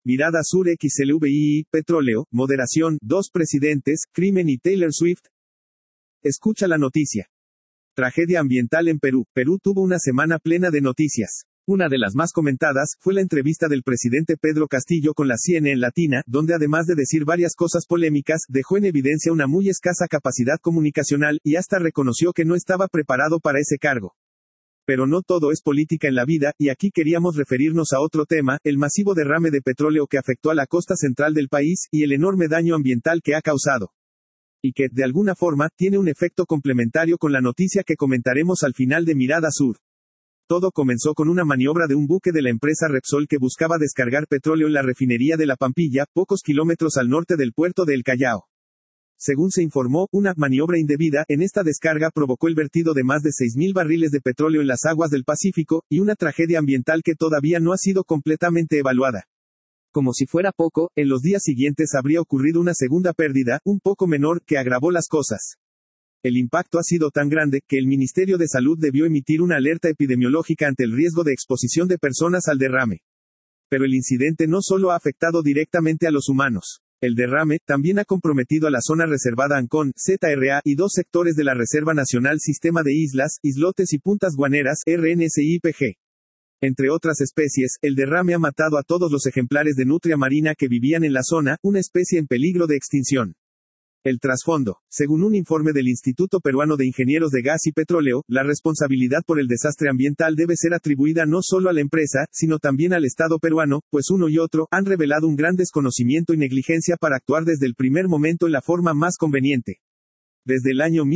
Mirada Sur XLVII, petróleo, moderación, 2 presidentes, crimen y Taylor Swift. Escucha la noticia. Tragedia ambiental en Perú. Perú tuvo una semana plena de noticias. Una de las más comentadas fue la entrevista del presidente Pedro Castillo con la CNN Latina, donde además de decir varias cosas polémicas, dejó en evidencia una muy escasa capacidad comunicacional, y hasta reconoció que no estaba preparado para ese cargo. Pero no todo es política en la vida, y aquí queríamos referirnos a otro tema, el masivo derrame de petróleo que afectó a la costa central del país, y el enorme daño ambiental que ha causado. Y que, de alguna forma, tiene un efecto complementario con la noticia que comentaremos al final de Mirada Sur. Todo comenzó con una maniobra de un buque de la empresa Repsol que buscaba descargar petróleo en la refinería de La Pampilla, pocos kilómetros al norte del puerto de El Callao. Según se informó, una maniobra indebida en esta descarga provocó el vertido de más de 6.000 barriles de petróleo en las aguas del Pacífico, y una tragedia ambiental que todavía no ha sido completamente evaluada. Como si fuera poco, en los días siguientes habría ocurrido una segunda pérdida, un poco menor, que agravó las cosas. El impacto ha sido tan grande, que el Ministerio de Salud debió emitir una alerta epidemiológica ante el riesgo de exposición de personas al derrame. Pero el incidente no solo ha afectado directamente a los humanos. El derrame también ha comprometido a la zona reservada Ancón, ZRA, y 2 sectores de la Reserva Nacional Sistema de Islas, Islotes y Puntas Guaneras, RNSIPG. Entre otras especies, el derrame ha matado a todos los ejemplares de nutria marina que vivían en la zona, una especie en peligro de extinción. El trasfondo. Según un informe del Instituto Peruano de Ingenieros de Gas y Petróleo, la responsabilidad por el desastre ambiental debe ser atribuida no solo a la empresa, sino también al Estado peruano, pues uno y otro han revelado un gran desconocimiento y negligencia para actuar desde el primer momento en la forma más conveniente. Desde el año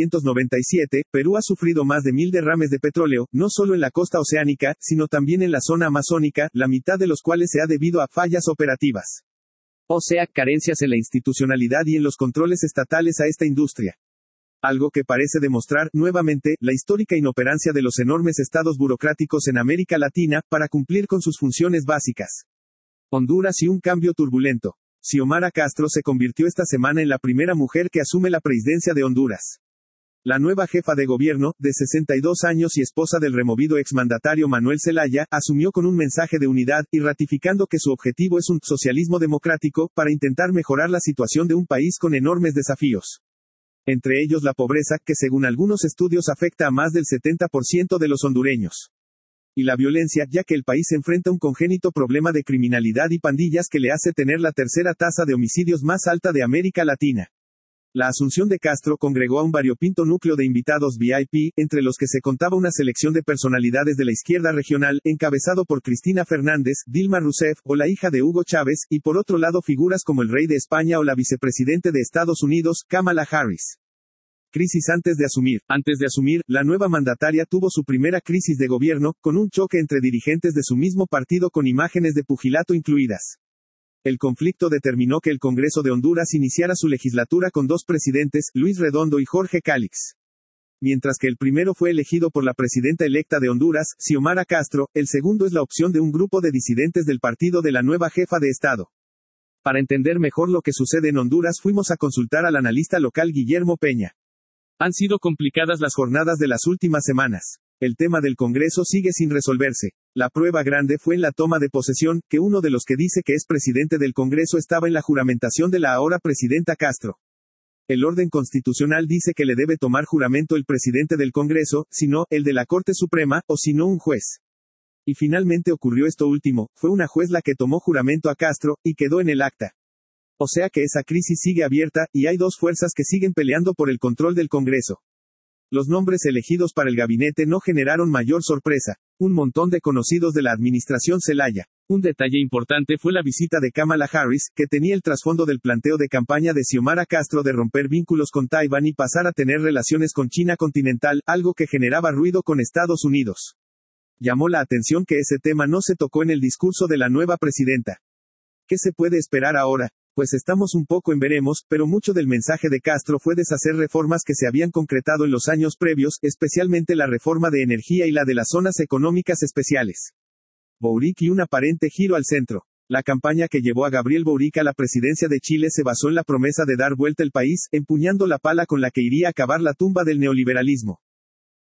1997, Perú ha sufrido más de 1.000 derrames de petróleo, no solo en la costa oceánica, sino también en la zona amazónica, la mitad de los cuales se ha debido a fallas operativas. O sea, carencias en la institucionalidad y en los controles estatales a esta industria. Algo que parece demostrar, nuevamente, la histórica inoperancia de los enormes estados burocráticos en América Latina, para cumplir con sus funciones básicas. Honduras y un cambio turbulento. Xiomara Castro se convirtió esta semana en la primera mujer que asume la presidencia de Honduras. La nueva jefa de gobierno, de 62 años y esposa del removido exmandatario Manuel Zelaya, asumió con un mensaje de unidad, y ratificando que su objetivo es un socialismo democrático, para intentar mejorar la situación de un país con enormes desafíos. Entre ellos la pobreza, que según algunos estudios afecta a más del 70% de los hondureños. Y la violencia, ya que el país enfrenta un congénito problema de criminalidad y pandillas que le hace tener la tercera tasa de homicidios más alta de América Latina. La asunción de Castro congregó a un variopinto núcleo de invitados VIP, entre los que se contaba una selección de personalidades de la izquierda regional, encabezado por Cristina Fernández, Dilma Rousseff, o la hija de Hugo Chávez, y por otro lado figuras como el rey de España o la vicepresidente de Estados Unidos, Kamala Harris. Crisis antes de asumir. Antes de asumir, la nueva mandataria tuvo su primera crisis de gobierno, con un choque entre dirigentes de su mismo partido con imágenes de pugilato incluidas. El conflicto determinó que el Congreso de Honduras iniciara su legislatura con 2 presidentes, Luis Redondo y Jorge Cálix. Mientras que el primero fue elegido por la presidenta electa de Honduras, Xiomara Castro, el segundo es la opción de un grupo de disidentes del partido de la nueva jefa de Estado. Para entender mejor lo que sucede en Honduras fuimos a consultar al analista local Guillermo Peña. Han sido complicadas las jornadas de las últimas semanas. El tema del Congreso sigue sin resolverse. La prueba grande fue en la toma de posesión, que uno de los que dice que es presidente del Congreso estaba en la juramentación de la ahora presidenta Castro. El orden constitucional dice que le debe tomar juramento el presidente del Congreso, si no, el de la Corte Suprema, o si no un juez. Y finalmente ocurrió esto último, fue una juez la que tomó juramento a Castro, y quedó en el acta. O sea que esa crisis sigue abierta, y hay 2 fuerzas que siguen peleando por el control del Congreso. Los nombres elegidos para el gabinete no generaron mayor sorpresa. Un montón de conocidos de la administración Zelaya. Un detalle importante fue la visita de Kamala Harris, que tenía el trasfondo del planteo de campaña de Xiomara Castro de romper vínculos con Taiwán y pasar a tener relaciones con China continental, algo que generaba ruido con Estados Unidos. Llamó la atención que ese tema no se tocó en el discurso de la nueva presidenta. ¿Qué se puede esperar ahora? Pues estamos un poco en veremos, pero mucho del mensaje de Castro fue deshacer reformas que se habían concretado en los años previos, especialmente la reforma de energía y la de las zonas económicas especiales. Boric y un aparente giro al centro. La campaña que llevó a Gabriel Boric a la presidencia de Chile se basó en la promesa de dar vuelta al país, empuñando la pala con la que iría a acabar la tumba del neoliberalismo.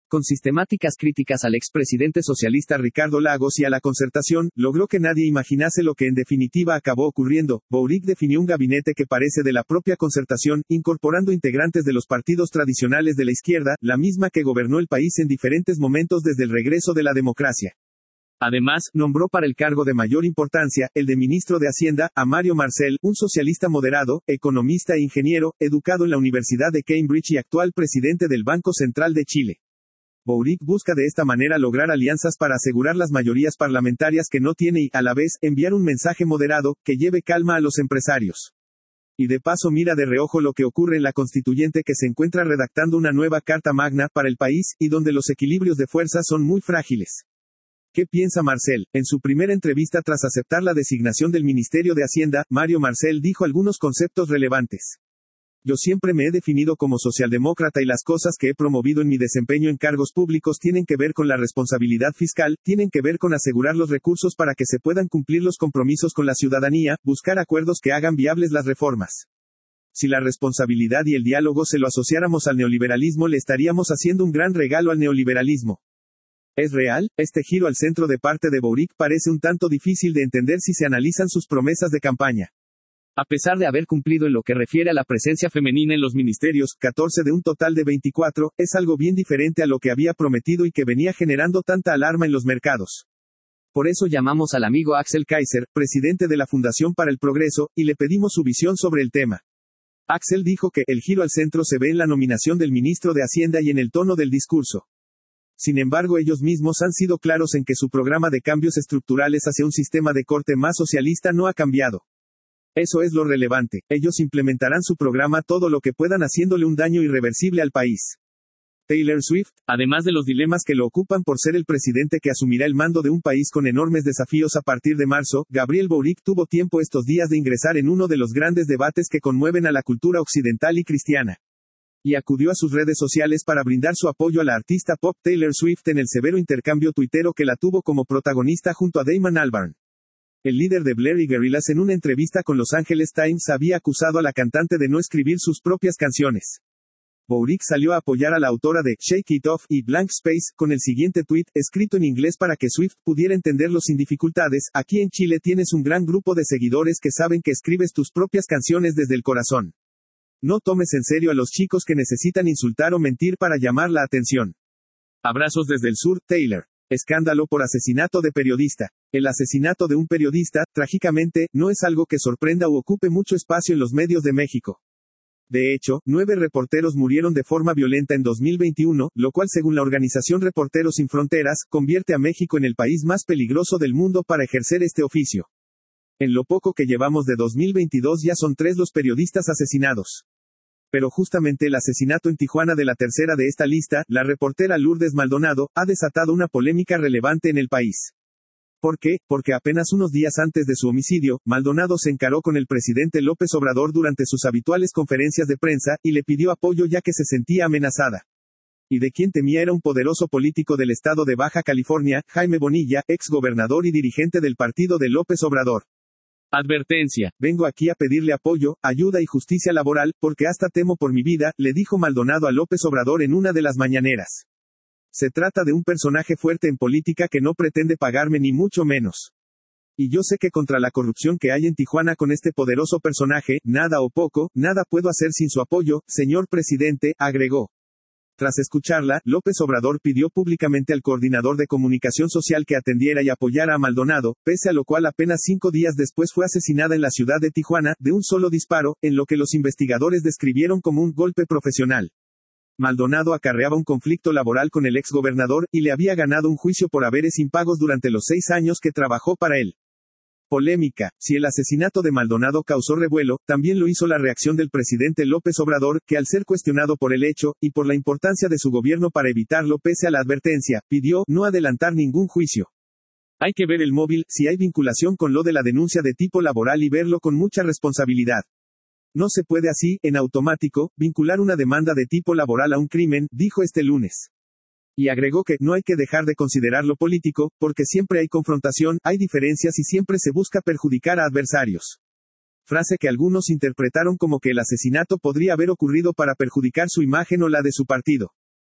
Con sistemáticas críticas al expresidente socialista Ricardo Lagos y a la Concertación, logró que nadie imaginase lo que en definitiva acabó ocurriendo. Bourik definió un gabinete que parece de la propia Concertación, incorporando integrantes de los partidos tradicionales de la izquierda, la misma que gobernó el país en diferentes momentos desde el regreso de la democracia. Además, nombró para el cargo de mayor importancia, el de ministro de Hacienda, a Mario Marcel, un socialista moderado, economista e ingeniero, educado en la Universidad de Cambridge y actual presidente del Banco Central de Chile. Bourik busca de esta manera lograr alianzas para asegurar las mayorías parlamentarias que no tiene y, a la vez, enviar un mensaje moderado, que lleve calma a los empresarios. Y de paso mira de reojo lo que ocurre en la constituyente que se encuentra redactando una nueva Carta Magna para el país, y donde los equilibrios de fuerza son muy frágiles. ¿Qué piensa Marcel? En su primera entrevista tras aceptar la designación del Ministerio de Hacienda, Mario Marcel dijo algunos conceptos relevantes. Yo siempre me he definido como socialdemócrata y las cosas que he promovido en mi desempeño en cargos públicos tienen que ver con la responsabilidad fiscal, tienen que ver con asegurar los recursos para que se puedan cumplir los compromisos con la ciudadanía, buscar acuerdos que hagan viables las reformas. Si la responsabilidad y el diálogo se lo asociáramos al neoliberalismo, le estaríamos haciendo un gran regalo al neoliberalismo. ¿Es real? Este giro al centro de parte de Bourik parece un tanto difícil de entender si se analizan sus promesas de campaña. A pesar de haber cumplido en lo que refiere a la presencia femenina en los ministerios, 14 de un total de 24, es algo bien diferente a lo que había prometido y que venía generando tanta alarma en los mercados. Por eso llamamos al amigo Axel Kaiser, presidente de la Fundación para el Progreso, y le pedimos su visión sobre el tema. Axel dijo que el giro al centro se ve en la nominación del ministro de Hacienda y en el tono del discurso. Sin embargo, ellos mismos han sido claros en que su programa de cambios estructurales hacia un sistema de corte más socialista no ha cambiado. Eso es lo relevante. Ellos implementarán su programa todo lo que puedan haciéndole un daño irreversible al país. Taylor Swift, además de los dilemas que lo ocupan por ser el presidente que asumirá el mando de un país con enormes desafíos a partir de marzo, Gabriel Bourik tuvo tiempo estos días de ingresar en uno de los grandes debates que conmueven a la cultura occidental y cristiana. Y acudió a sus redes sociales para brindar su apoyo a la artista pop Taylor Swift en el severo intercambio tuitero que la tuvo como protagonista junto a Damon Albarn. El líder de Blair y Gorillaz en una entrevista con Los Angeles Times había acusado a la cantante de no escribir sus propias canciones. Bourik salió a apoyar a la autora de Shake It Off y Blank Space con el siguiente tuit, escrito en inglés para que Swift pudiera entenderlo sin dificultades. Aquí en Chile tienes un gran grupo de seguidores que saben que escribes tus propias canciones desde el corazón. No tomes en serio a los chicos que necesitan insultar o mentir para llamar la atención. Abrazos desde el sur, Taylor. Escándalo por asesinato de periodista. El asesinato de un periodista, trágicamente, no es algo que sorprenda u ocupe mucho espacio en los medios de México. De hecho, 9 reporteros murieron de forma violenta en 2021, lo cual según la organización Reporteros Sin Fronteras, convierte a México en el país más peligroso del mundo para ejercer este oficio. En lo poco que llevamos de 2022 ya son 3 los periodistas asesinados. Pero justamente el asesinato en Tijuana de la tercera de esta lista, la reportera Lourdes Maldonado, ha desatado una polémica relevante en el país. ¿Por qué? Porque apenas unos días antes de su homicidio, Maldonado se encaró con el presidente López Obrador durante sus habituales conferencias de prensa, y le pidió apoyo ya que se sentía amenazada. Y de quien temía era un poderoso político del estado de Baja California, Jaime Bonilla, ex gobernador y dirigente del partido de López Obrador. Advertencia. Vengo aquí a pedirle apoyo, ayuda y justicia laboral, porque hasta temo por mi vida, le dijo Maldonado a López Obrador en una de las mañaneras. Se trata de un personaje fuerte en política que no pretende pagarme ni mucho menos. Y yo sé que contra la corrupción que hay en Tijuana con este poderoso personaje, nada o poco, nada puedo hacer sin su apoyo, señor presidente, agregó. Tras escucharla, López Obrador pidió públicamente al coordinador de comunicación social que atendiera y apoyara a Maldonado, pese a lo cual apenas 5 días después fue asesinada en la ciudad de Tijuana, de un solo disparo, en lo que los investigadores describieron como un golpe profesional. Maldonado acarreaba un conflicto laboral con el exgobernador, y le había ganado un juicio por haberes impagos durante los 6 años que trabajó para él. Polémica. Si el asesinato de Maldonado causó revuelo, también lo hizo la reacción del presidente López Obrador, que al ser cuestionado por el hecho, y por la importancia de su gobierno para evitarlo pese a la advertencia, pidió no adelantar ningún juicio. Hay que ver el móvil, si hay vinculación con lo de la denuncia de tipo laboral y verlo con mucha responsabilidad. No se puede así, en automático, vincular una demanda de tipo laboral a un crimen, dijo este lunes. Y agregó que no hay que dejar de considerar lo político, porque siempre hay confrontación, hay diferencias y siempre se busca perjudicar a adversarios. Frase que algunos interpretaron como que el asesinato podría haber ocurrido para perjudicar su imagen o la de su partido.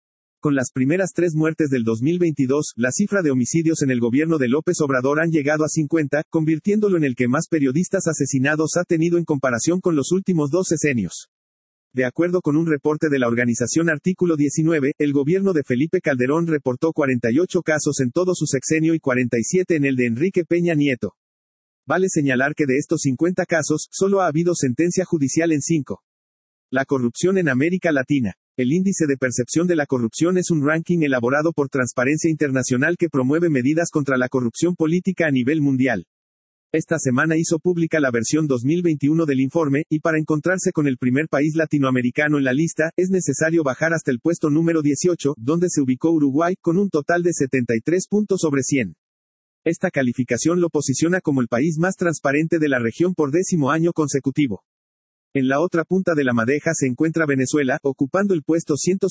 Con las primeras 3 muertes del 2022, la cifra de homicidios en el gobierno de López Obrador han llegado a 50, convirtiéndolo en el que más periodistas asesinados ha tenido en comparación con los últimos 2 sexenios. De acuerdo con un reporte de la organización Artículo 19, el gobierno de Felipe Calderón reportó 48 casos en todo su sexenio y 47 en el de Enrique Peña Nieto. Vale señalar que de estos 50 casos, solo ha habido sentencia judicial en 5. La corrupción en América Latina. El índice de percepción de la corrupción es un ranking elaborado por Transparencia Internacional que promueve medidas contra la corrupción política a nivel mundial. Esta semana hizo pública la versión 2021 del informe, y para encontrarse con el primer país latinoamericano en la lista, es necesario bajar hasta el puesto número 18, donde se ubicó Uruguay, con un total de 73 puntos sobre 100. Esta calificación lo posiciona como el país más transparente de la región por 10º año consecutivo. En la otra punta de la madeja se encuentra Venezuela, ocupando el puesto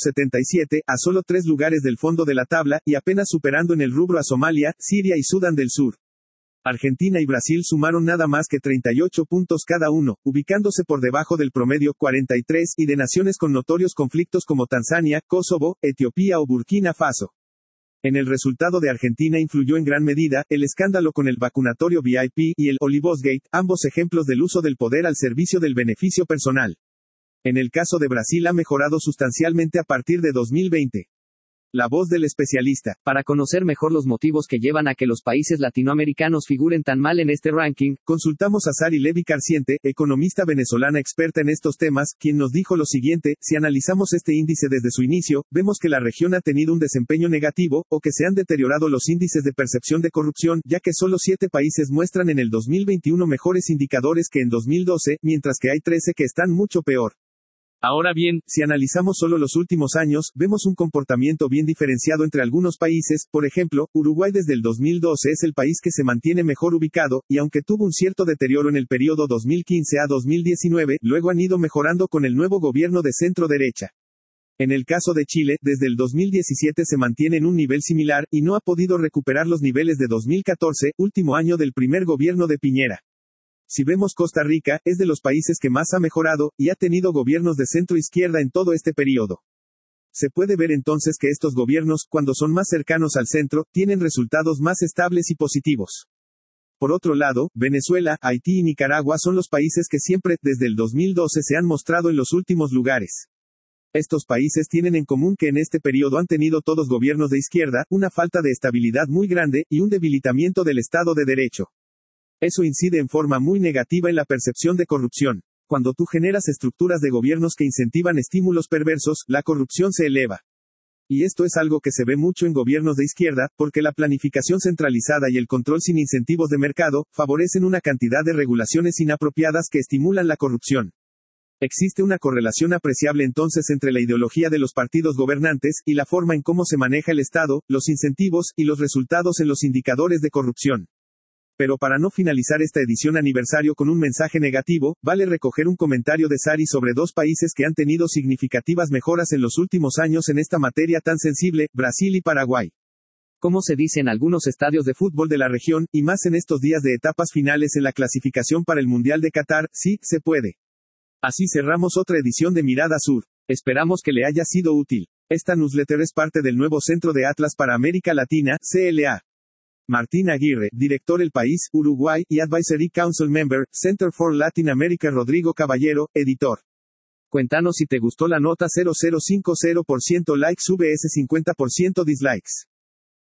177, a solo 3 lugares del fondo de la tabla, y apenas superando en el rubro a Somalia, Siria y Sudán del Sur. Argentina y Brasil sumaron nada más que 38 puntos cada uno, ubicándose por debajo del promedio 43 y de naciones con notorios conflictos como Tanzania, Kosovo, Etiopía o Burkina Faso. En el resultado de Argentina influyó en gran medida el escándalo con el vacunatorio VIP y el Olivosgate, ambos ejemplos del uso del poder al servicio del beneficio personal. En el caso de Brasil ha mejorado sustancialmente a partir de 2020. La voz del especialista. Para conocer mejor los motivos que llevan a que los países latinoamericanos figuren tan mal en este ranking, consultamos a Sari Levi Carciente, economista venezolana experta en estos temas, quien nos dijo lo siguiente: si analizamos este índice desde su inicio, vemos que la región ha tenido un desempeño negativo, o que se han deteriorado los índices de percepción de corrupción, ya que solo 7 países muestran en el 2021 mejores indicadores que en 2012, mientras que hay 13 que están mucho peor. Ahora bien, si analizamos solo los últimos años, vemos un comportamiento bien diferenciado entre algunos países. Por ejemplo, Uruguay desde el 2012 es el país que se mantiene mejor ubicado, y aunque tuvo un cierto deterioro en el periodo 2015 a 2019, luego han ido mejorando con el nuevo gobierno de centro derecha. En el caso de Chile, desde el 2017 se mantiene en un nivel similar, y no ha podido recuperar los niveles de 2014, último año del primer gobierno de Piñera. Si vemos Costa Rica, es de los países que más ha mejorado, y ha tenido gobiernos de centro-izquierda en todo este periodo. Se puede ver entonces que estos gobiernos, cuando son más cercanos al centro, tienen resultados más estables y positivos. Por otro lado, Venezuela, Haití y Nicaragua son los países que siempre, desde el 2012, se han mostrado en los últimos lugares. Estos países tienen en común que en este periodo han tenido todos gobiernos de izquierda, una falta de estabilidad muy grande, y un debilitamiento del Estado de Derecho. Eso incide en forma muy negativa en la percepción de corrupción. Cuando tú generas estructuras de gobiernos que incentivan estímulos perversos, la corrupción se eleva. Y esto es algo que se ve mucho en gobiernos de izquierda, porque la planificación centralizada y el control sin incentivos de mercado, favorecen una cantidad de regulaciones inapropiadas que estimulan la corrupción. Existe una correlación apreciable entonces entre la ideología de los partidos gobernantes, y la forma en cómo se maneja el Estado, los incentivos, y los resultados en los indicadores de corrupción. Pero para no finalizar esta edición aniversario con un mensaje negativo, vale recoger un comentario de Sari sobre 2 países que han tenido significativas mejoras en los últimos años en esta materia tan sensible, Brasil y Paraguay. Como se dice en algunos estadios de Fútbol de la región, y más en estos días de etapas finales en la clasificación para el Mundial de Qatar, sí, se puede. Así cerramos otra edición de Mirada Sur. Esperamos que le haya sido útil. Esta newsletter es parte del nuevo Centro de Atlas para América Latina, CLA. Martín Aguirre, director El País, Uruguay, y Advisory Council Member, Center for Latin America. Rodrigo Caballero, editor. Cuéntanos si te gustó la nota. 0050% likes vs 50% dislikes.